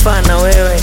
kufa na wewe.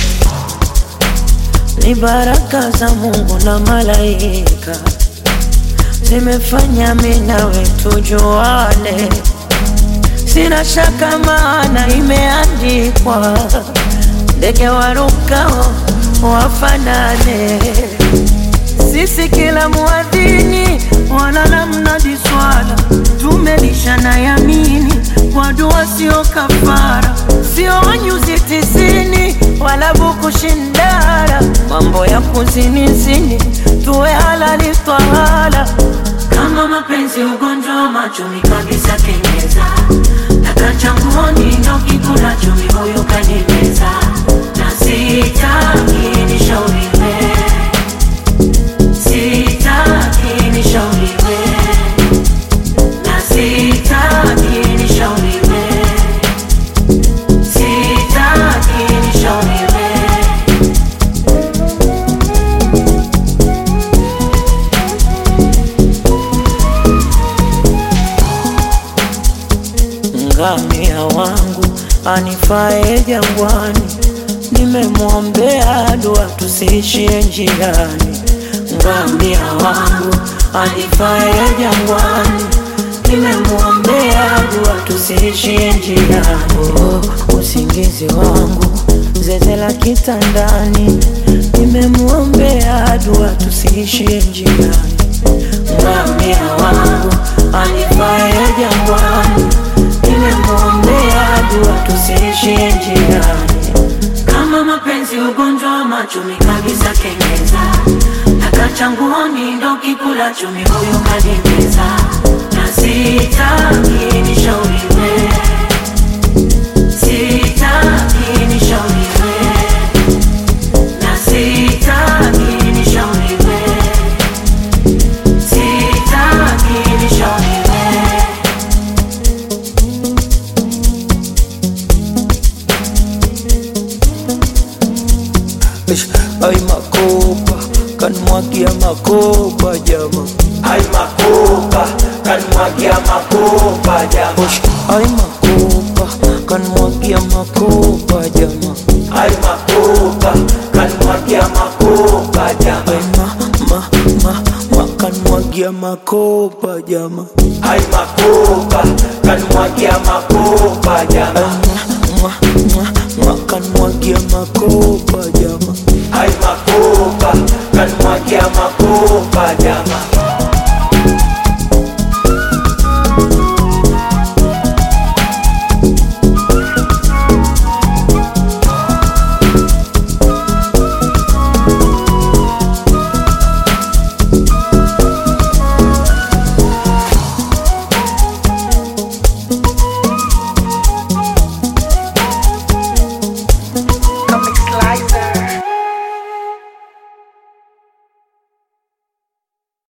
Ni baraka za Mungu na malaika zimefanya mimi nawe tujuane. Sina shaka maana imeandikwa, ndege warukao wafanane. Sisi kila muadhini wala namnadi swala, tumelishana yamini kwa dua sio kafara. Sio nyuzi 90 wala buku shindara, mambo ya kuzini tuwe halali twala. Kama mapenzi ugonjwa machumi kabisa kenyeza, taka changuoni ndo kikula chumi huyu kanimeza. Na sitaki nishauriwe, sitaki nishauriwe, na sitaki nishauriwe, sitaki nishauriwe. Ngamia wangu anifae jangwani, nimemwombea dua tusiishie njiani. Ngamia wangu anifae jangwani, nimemwombea dua tusiishie njiani. Oh, usingizi wangu zeze la kitandani, nimemwombea dua tusiishie njiani. Ngamia wangu anifae jangwani, nimemwombea dua tusiishie njiani. Kama mapenzi ugonjwa machumi kabisa kenyeza, taka changuoni ndo kikula chumi huyu kanimeza. Na sitaki nishauriwe, sitaki nishauriwe, na sitaki nishauriwe, sitaki nishauriwe. Ay makopa, kan mwagia makopa jama. Ay makopa, kan mwagia makopa jama. Ay makopa, kan mwagia makopa jama. Ay makopa, kan mwagia makopa jama. Ay kan mwagia makopa jama. Ay makopa, kan mwagia makopa jama. Kan mwagia makopa jama. Ay makopa, kan mwagia makopa jama.